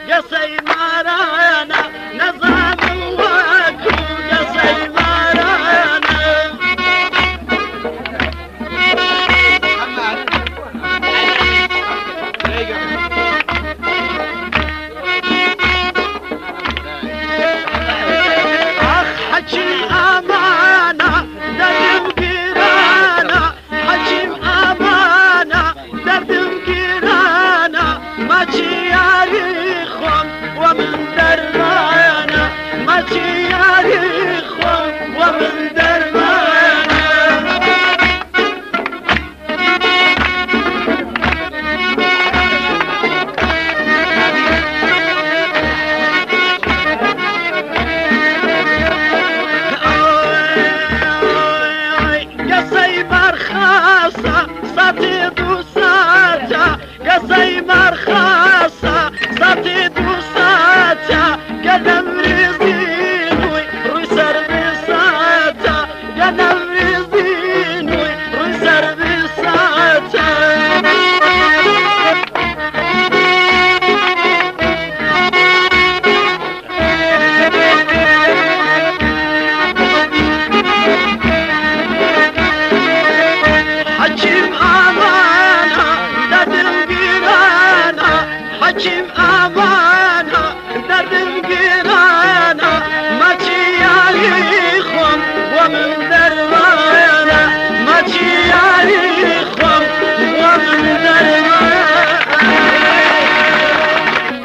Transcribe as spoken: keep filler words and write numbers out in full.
قصي مارانا نظام وكو قصي مارانا اخ حجي امانه دردم قرانا حجي امانه دردم قرانا ما تاريخهم ومن دربانا ما تاريخهم ومن دربانا قصي برخاصة صديق